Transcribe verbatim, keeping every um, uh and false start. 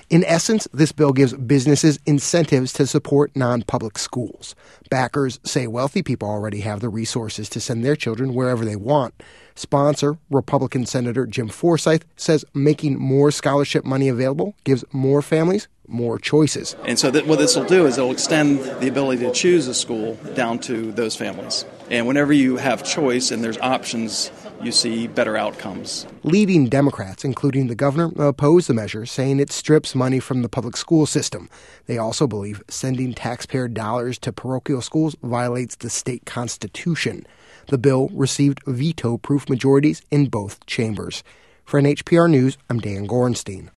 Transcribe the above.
In essence, this bill gives businesses incentives to support non-public schools. Backers say wealthy people already have the resources to send their children wherever they want. Sponsor, Republican Senator Jim Forsyth, says making more scholarship money available gives more families more choices. And so that what this will do is it will extend the ability to choose a school down to those families. And whenever you have choice and there's options, you see better outcomes. Leading Democrats, including the governor, oppose the measure, saying it strips money from the public school system. They also believe sending taxpayer dollars to parochial schools violates the state constitution. The bill received veto-proof majorities in both chambers. For N H P R News, I'm Dan Gorenstein.